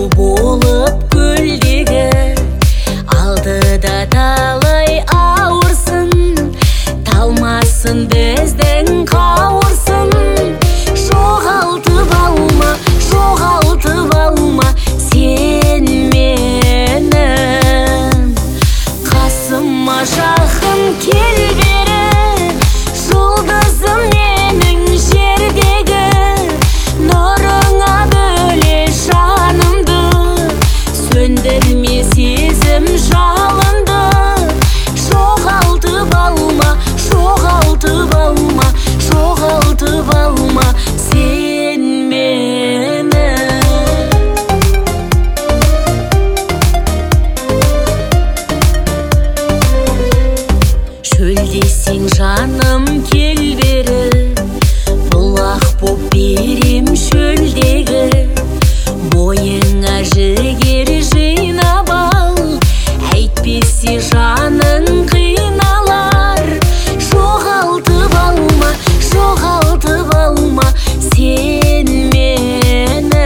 болып көлдегі, алдыда талай ауырсын, талмасын біздің қауырсын. Жоғалтып алма, жоғалтып алма сен менің. Қасыма жақын кел бері, жұлдызым менің жердегі. Нұрыңа бөле жанымды, сөндірме сезім жалынды. Жоғалтып алма, жоғалтып алма, жоғалтып алма сен мені. Шөлдесең жаным кел бері, бұлақ боп берем шөлдегі. Бойыңа жігер жинап ал, әйтпесе жаның қиналар. Жоғалтып алма, жоғалтып алма сен мені.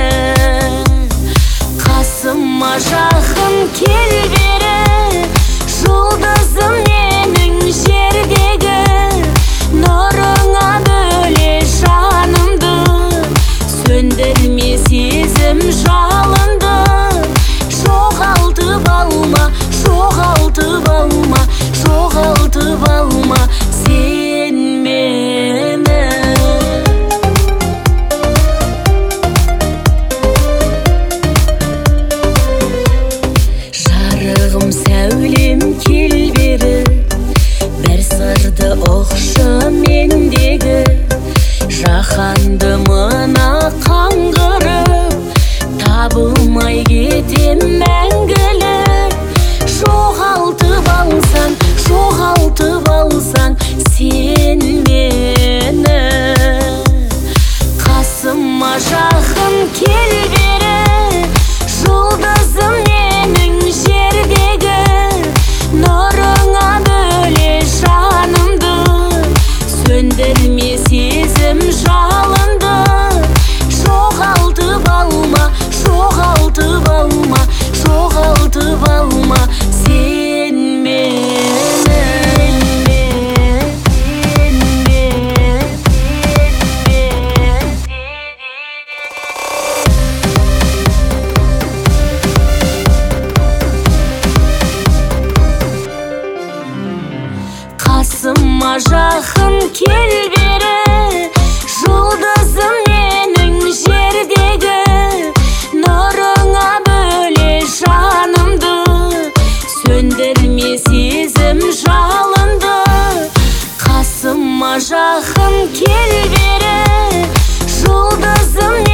Қасыма жақын кел бері, жұлдызым менің жердегі. Нұрыңа бөле жанымды, сөндірме сезім жалынды. Жоғалтып алма, жоғалтып алма, жоғалтып алма сен мені. Жарығым сәулем кел бері, бір сырды ұқшы мендегі. Жаһанды мына қаңғырып, табылмай кетем мәңгілік. Жоғалтып алсаң, жоғалтып алсаң сен мені. Қасыма жақын кел бері, жұлдызым менің жердегі. Нұрыңа бөле жанымды, сөндірме сезім жалынды. Жоғалтып алма, жоғалтып алма, жоғалтып алма сен мені. Қасыма жақын кел бері, жұлдызым менің жердегі. Нұрыңа бөле жанымды, сөндірме сезім жалынды. Қасыма жақын кел бері, жұлдызым